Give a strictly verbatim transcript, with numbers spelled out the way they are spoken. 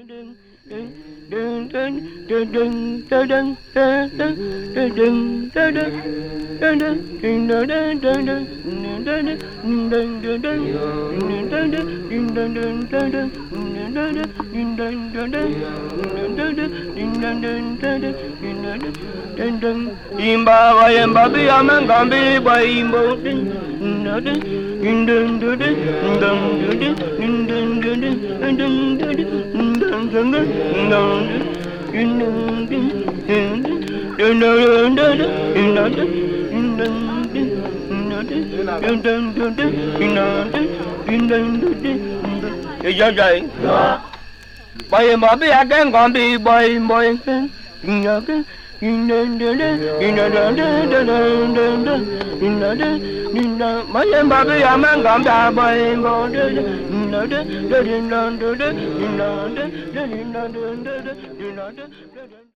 Imba wa imba bi amangambi ba imbo Boy, Bobby, I can't go be boy, boy, my baby, I'm a gamba boy, boy,